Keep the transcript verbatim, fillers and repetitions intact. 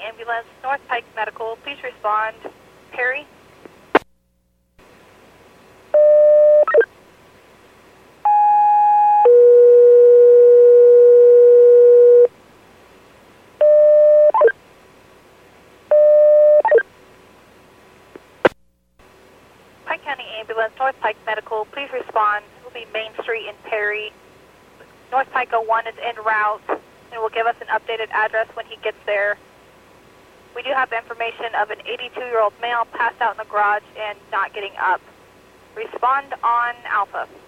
Ambulance, North Pike Medical, please respond. Perry? Pike County Ambulance, North Pike Medical, please respond. It will be Main Street in Perry. North Pike oh one is en route and will give us an updated address when he gets there. We do have information of an eighty-two-year-old male passed out in the garage and not getting up. Respond on Alpha.